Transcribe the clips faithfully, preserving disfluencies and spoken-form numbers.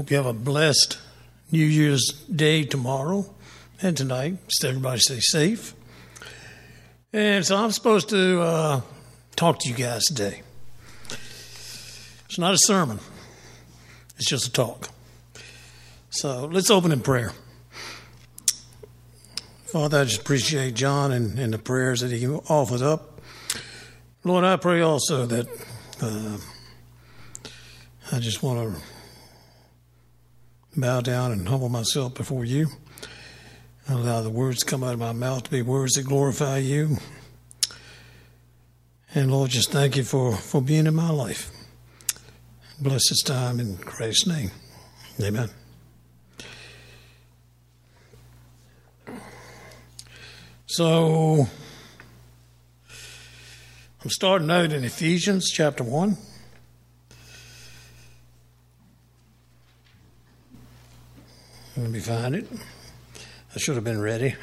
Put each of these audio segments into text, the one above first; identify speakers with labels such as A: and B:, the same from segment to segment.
A: Hope you have a blessed New Year's Day tomorrow and tonight. Just everybody stay safe. And so I'm supposed to uh, talk to you guys today. It's not a sermon. It's just a talk. So let's open in prayer. Father, I just appreciate John and, and the prayers that he offered up. Lord, I pray also that uh, I just want to bow down and humble myself before you. Allow the words to come out of my mouth to be words that glorify you. And Lord, just thank you for, for being in my life. Bless this time in Christ's name. Amen. So, I'm starting out in Ephesians chapter one. Let me find it. I should have been ready.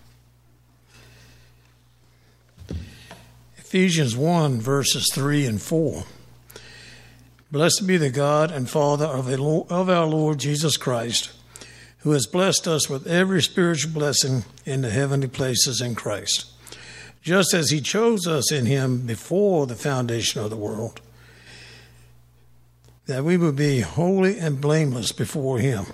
A: Ephesians one, verses three and four. Blessed be the God and Father of, a, of our Lord Jesus Christ, who has blessed us with every spiritual blessing in the heavenly places in Christ, just as he chose us in him before the foundation of the world, that we would be holy and blameless before him.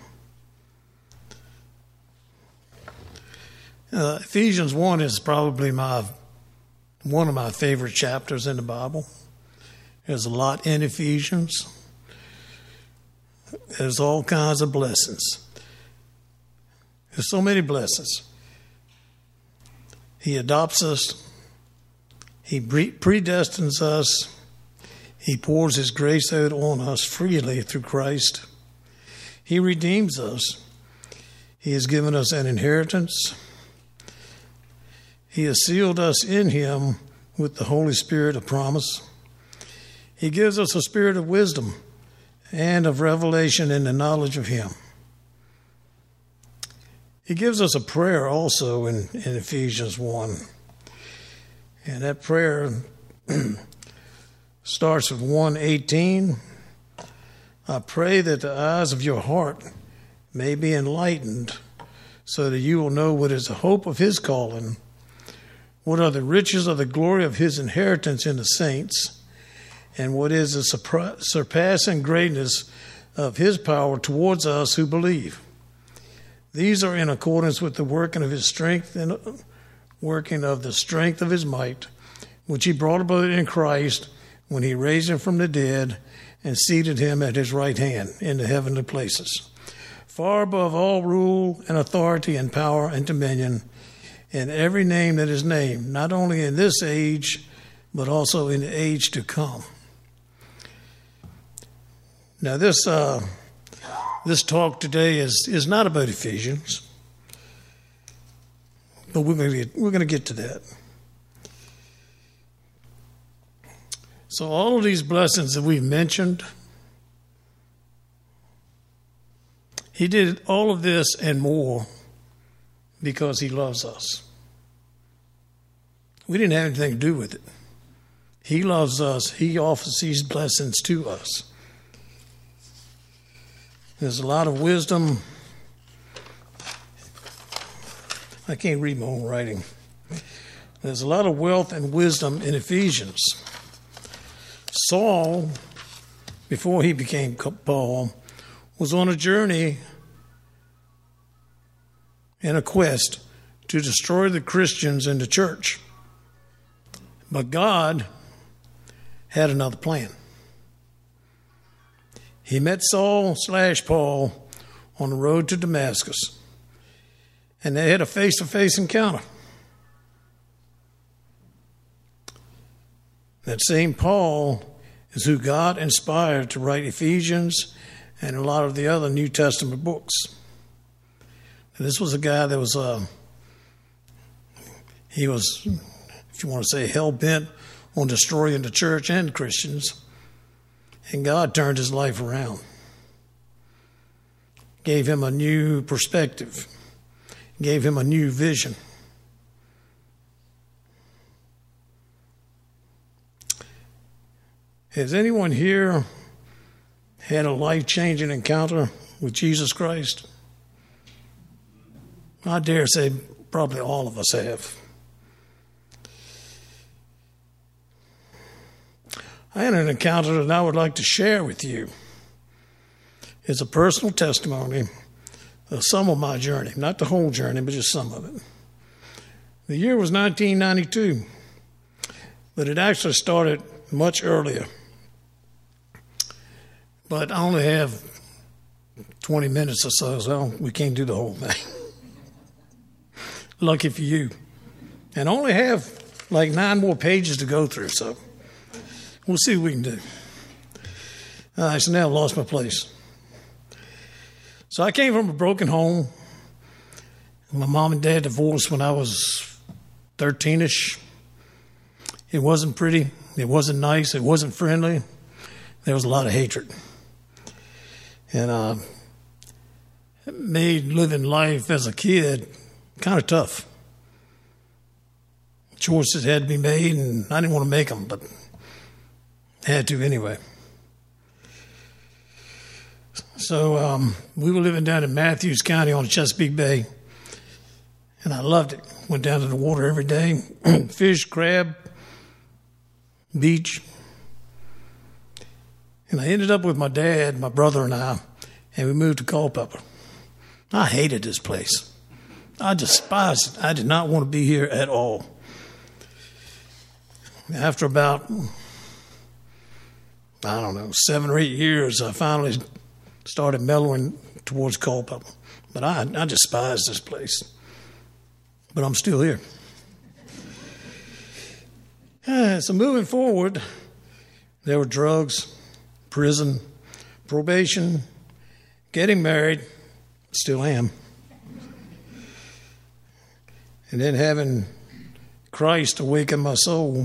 A: Uh, Ephesians one is probably my one of my favorite chapters in the Bible. There's a lot in Ephesians. There's all kinds of blessings. There's so many blessings. He adopts us. He predestines us. He pours his grace out on us freely through Christ. He redeems us. He has given us an inheritance. He has sealed us in him with the Holy Spirit of promise. He gives us a spirit of wisdom and of revelation in the knowledge of him. He gives us a prayer also in, in Ephesians one. And that prayer starts with one eighteen. I pray that the eyes of your heart may be enlightened so that you will know what is the hope of his calling, what are the riches of the glory of his inheritance in the saints, and what is the surpassing greatness of his power towards us who believe. These are in accordance with the working of his strength and working of the strength of his might, which he brought about in Christ when he raised him from the dead and seated him at his right hand in the heavenly places, far above all rule and authority and power and dominion, in every name that is named, not only in this age, but also in the age to come. Now, this uh, this talk today is, is not about Ephesians, but we're going to get, we're going to get to that. So, all of these blessings that we've mentioned, he did all of this and more because he loves us. We didn't have anything to do with it. He loves us. He offers these blessings to us. There's a lot of wisdom. I can't read my own writing. There's a lot of wealth and wisdom in Ephesians. Saul, before he became Paul, was on a journey and a quest to destroy the Christians in the church. But God had another plan. He met Saul slash Paul on the road to Damascus, and they had a face-to-face encounter. That same Paul is who God inspired to write Ephesians and a lot of the other New Testament books. And this was a guy that was, uh, he was, if you want to say, hell-bent on destroying the church and Christians. And God turned his life around, gave him a new perspective, gave him a new vision. Has anyone here had a life-changing encounter with Jesus Christ? I dare say probably all of us have. I had an encounter that I would like to share with you. It's a personal testimony of some of my journey, not the whole journey, but just some of it. The year was nineteen ninety-two, but it actually started much earlier. But I only have twenty minutes or so, so we can't do the whole thing. Lucky for you. And I only have like nine more pages to go through, so we'll see what we can do. All right, so now I've lost my place. So I came from a broken home. My mom and dad divorced when I was thirteen-ish. It wasn't pretty. It wasn't nice. It wasn't friendly. There was a lot of hatred. And uh, it made living life as a kid kind of tough. Choices had to be made, and I didn't want to make them, but I had to anyway. So um, we were living down in Matthews County on the Chesapeake Bay, and I loved it. Went down to the water every day, fish, crab, beach. And I ended up with my dad, my brother, and I, and we moved to Culpeper. I hated this place. I despised it. I did not want to be here at all. After about, I don't know, seven or eight years, I finally started mellowing towards Culpeper. But I, I despised this place. But I'm still here. Uh, so moving forward, there were drugs, prison, probation, getting married, still am, and then having Christ awaken my soul.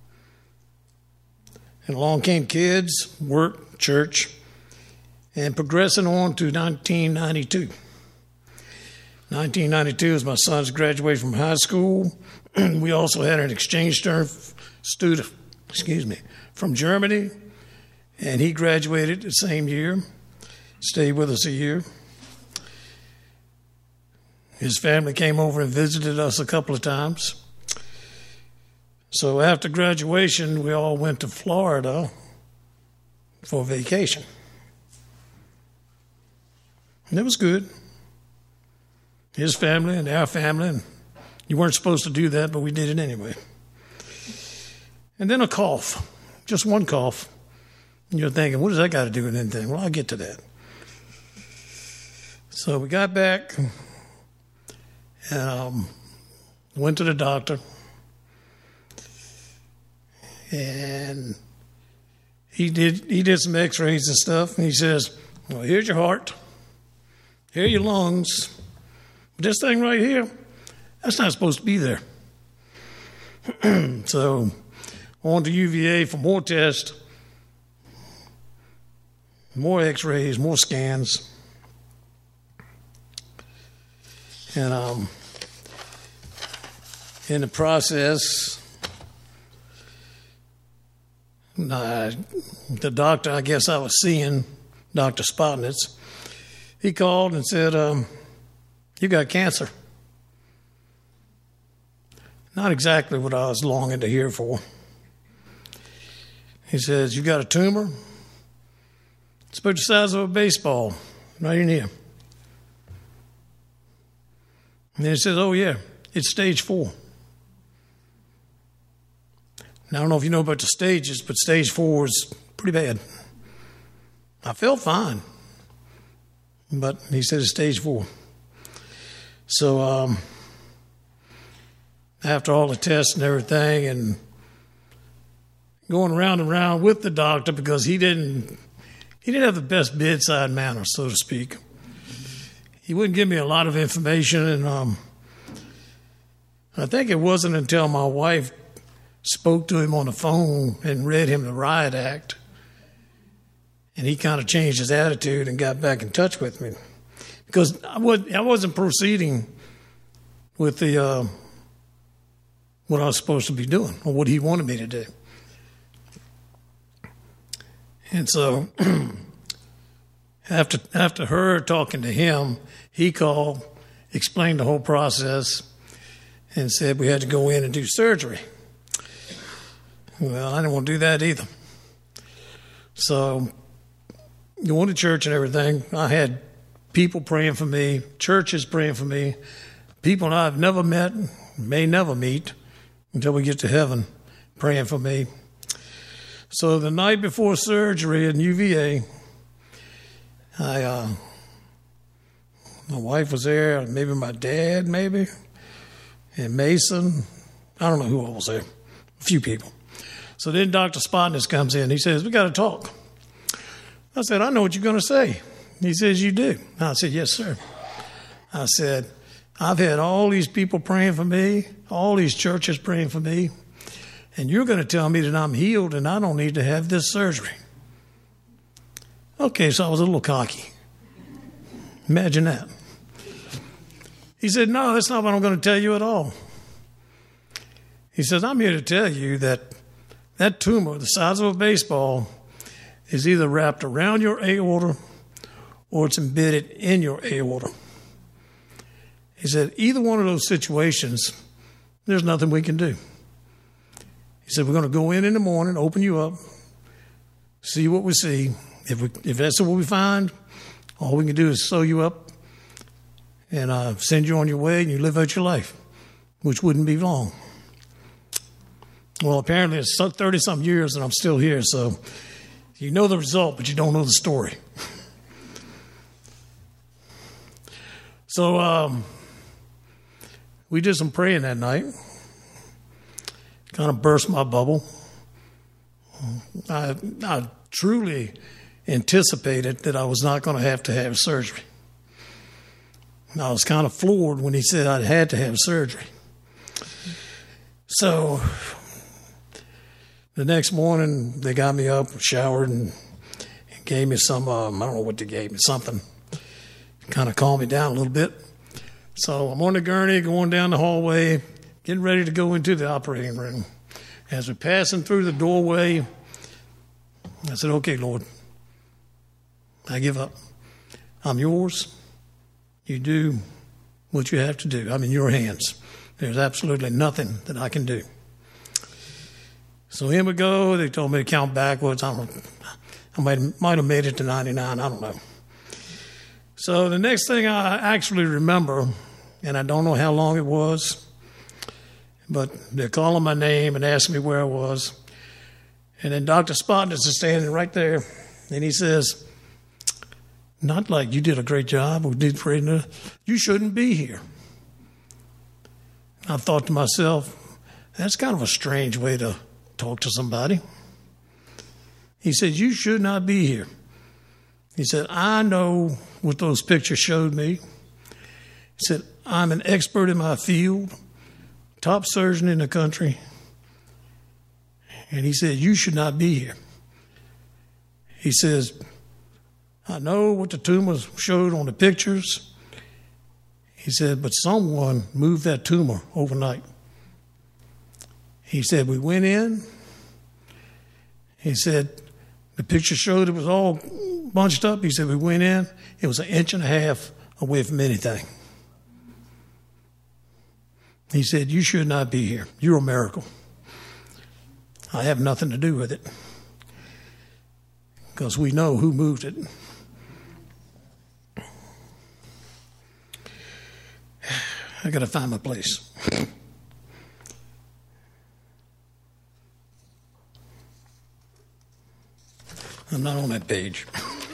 A: And along came kids, work, church, and progressing on to nineteen ninety-two. nineteen ninety-two is my son's graduation from high school. We also had an exchange student, excuse me, from Germany. And he graduated the same year, stayed with us a year. His family came over and visited us a couple of times. So after graduation, we all went to Florida for vacation. And it was good. His family and our family, and you weren't supposed to do that, but we did it anyway. And then a cough, just one cough. You're thinking, what does that got to do with anything? Well, I'll get to that. So we got back, and um, went to the doctor, and he did he did some x-rays and stuff, and he says, well, here's your heart, here are your lungs. This thing right here, that's not supposed to be there. So on to U V A for more tests. More x-rays, more scans. And um, in the process, uh, the doctor I guess I was seeing, Doctor Spotnitz, he called and said, um, you got cancer. Not exactly what I was longing to hear for. He says, you got a tumor? It's about the size of a baseball, right in here. And then he says, oh, yeah, it's stage four. Now, I don't know if you know about the stages, but stage four is pretty bad. I felt fine, but he said it's stage four. So um, after all the tests and everything and going around and around with the doctor because he didn't... He didn't have the best bedside manner, so to speak. He wouldn't give me a lot of information, and um, I think it wasn't until my wife spoke to him on the phone and read him the riot act, and he kind of changed his attitude and got back in touch with me. Because I, would, I wasn't proceeding with the uh, what I was supposed to be doing, or what he wanted me to do. And so After, after her talking to him, he called, explained the whole process, and said we had to go in and do surgery. Well, I didn't want to do that either. So, going to church and everything, I had people praying for me, churches praying for me, people I've never met, may never meet until we get to heaven, praying for me. So the night before surgery in U V A, I, uh, my wife was there, maybe my dad, maybe, and Mason. I don't know who all was there, a few people. So then Doctor Spotness comes in. He says, we got to talk. I said, I know what you're going to say. He says, you do. I said, yes, sir. I said, I've had all these people praying for me, all these churches praying for me, and you're going to tell me that I'm healed and I don't need to have this surgery. Okay, so I was a little cocky. Imagine that. He said, no, that's not what I'm going to tell you at all. He says, I'm here to tell you that that tumor, the size of a baseball, is either wrapped around your aorta or it's embedded in your aorta. He said, either one of those situations, there's nothing we can do. He said, we're going to go in in the morning, open you up, see what we see. If we, if that's what we find, all we can do is sew you up and uh, send you on your way and you live out your life, which wouldn't be long. Well, apparently it's thirty-some years and I'm still here, so you know the result, but you don't know the story. So um, we did some praying that night. Kind of burst my bubble. I, I truly anticipated that I was not going to have to have surgery. I was kind of floored when he said I had to have surgery. So the next morning, they got me up, showered, and gave me some, um, I don't know what they gave me, something. Kind of calmed me down a little bit. So I'm on the gurney, going down the hallway, getting ready to go into the operating room. As we're passing through the doorway, I said, okay, Lord, I give up. I'm yours. You do what you have to do. I'm in your hands. There's absolutely nothing that I can do. So in we go. They told me to count backwards. I don't know. I might, might have made it to ninety-nine. I don't know. So the next thing I actually remember, and I don't know how long it was, but they're calling my name and asking me where I was. And then Doctor Spotness is standing right there, and he says, not like you did a great job, or did great enough. You shouldn't be here. I thought to myself, that's kind of a strange way to talk to somebody. He said, you should not be here. He said, I know what those pictures showed me. He said, I'm an expert in my field, top surgeon in the country. And he said, you should not be here. He says, I know what the tumors showed on the pictures. He said, but someone moved that tumor overnight. He said, we went in. He said, the picture showed it was all bunched up. He said, we went in. It was an inch and a half away from anything. He said, you should not be here. You're a miracle. I have nothing to do with it because we know who moved it. I got to find my place. I'm not on that page.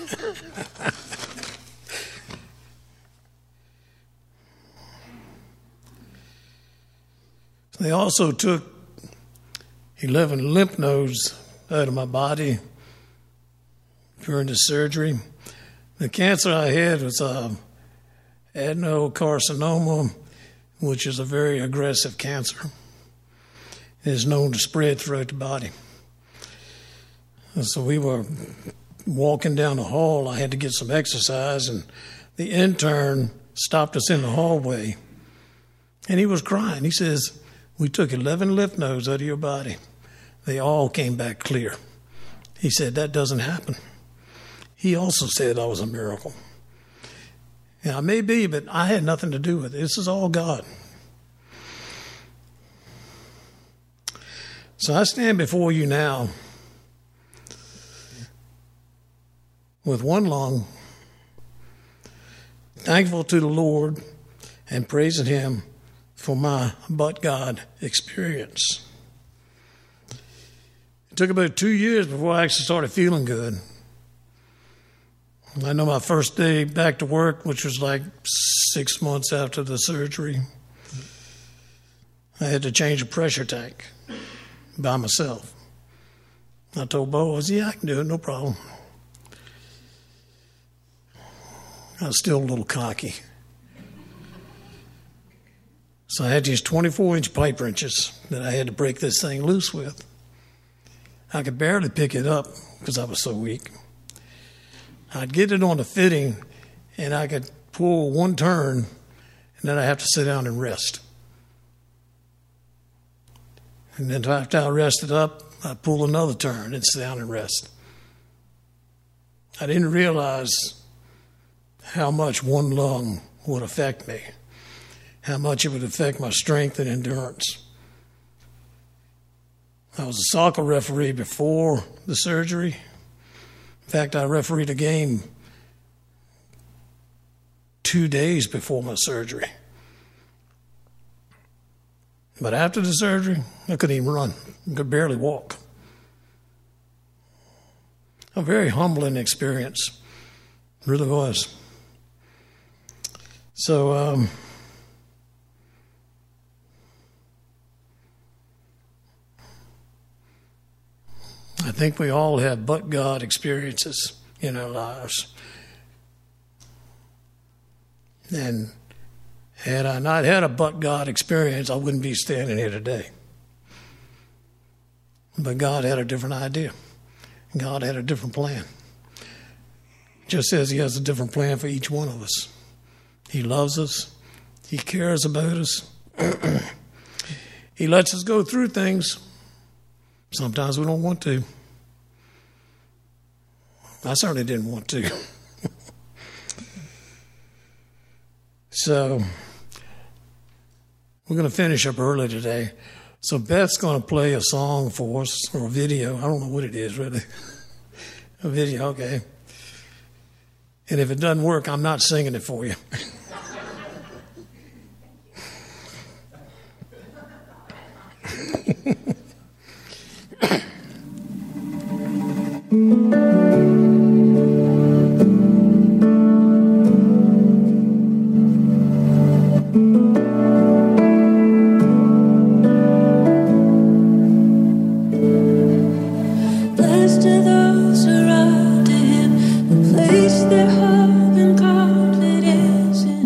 A: They also took eleven lymph nodes out of my body during the surgery. The cancer I had was uh, adenocarcinoma, which is a very aggressive cancer. It is known to spread throughout the body. And so we were walking down the hall. I had to get some exercise, and the intern stopped us in the hallway, and he was crying. He says, we took eleven lymph nodes out of your body. They all came back clear. He said, that doesn't happen. he also said I was a miracle. And I may be, but I had nothing to do with it. This is all God. So I stand before you now with one lung, thankful to the Lord and praising him for my but God experience. It took about two years before I actually started feeling good. I know my first day back to work, which was like six months after the surgery, I had to change a pressure tank by myself. I told Boaz, yeah, I can do it, no problem. I was still a little cocky. So I had these twenty-four inch pipe wrenches that I had to break this thing loose with. I could barely pick it up because I was so weak. I'd get it on the fitting, and I could pull one turn, and then I'd have to sit down and rest. And then after I rested up, I'd pull another turn and sit down and rest. I didn't realize how much one lung would affect me, how much it would affect my strength and endurance. I was a soccer referee before the surgery. In fact, I refereed a game two days before my surgery. But after the surgery, I couldn't even run. I could barely walk. A very humbling experience. It really was. So, um, I think we all have but God experiences in our lives. And had I not had a but God experience, I wouldn't be standing here today. But God had a different idea. God had a different plan. Just as he has a different plan for each one of us. He loves us. He cares about us. He lets us go through things. Sometimes we don't want to. I certainly didn't want to. So, we're going to finish up early today. So Beth's going to play a song for us, or a video. I don't know what it is, really. A video, okay. And if it doesn't work, I'm not singing it for you.
B: Blessed are those who run to him, who place their hope and confidence in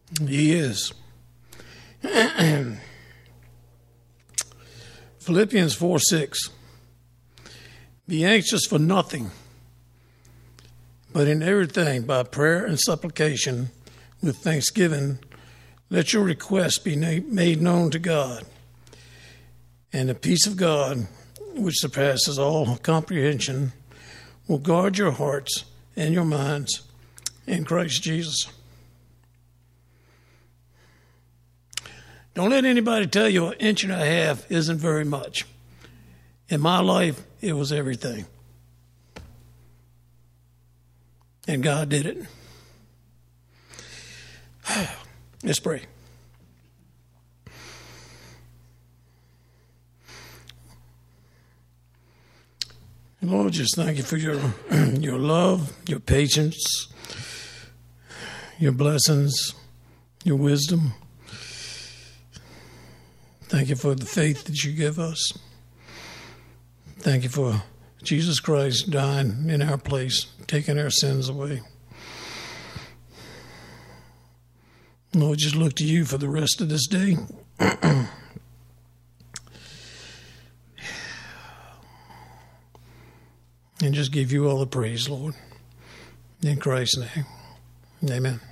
A: He is. Philippians four six. Be anxious for nothing, but in everything by prayer and supplication with thanksgiving, let your requests be made known to God. And the peace of God, which surpasses all comprehension, will guard your hearts and your minds in Christ Jesus. Don't let anybody tell you an inch and a half isn't very much. In my life, it was everything. And God did it. Let's pray. Lord, just thank you for your your love, your patience, your blessings, your wisdom. Thank you for the faith that you give us. Thank you for Jesus Christ dying in our place, taking our sins away. Lord, just look to you for the rest of this day. And just give you all the praise, Lord. In Christ's name, amen.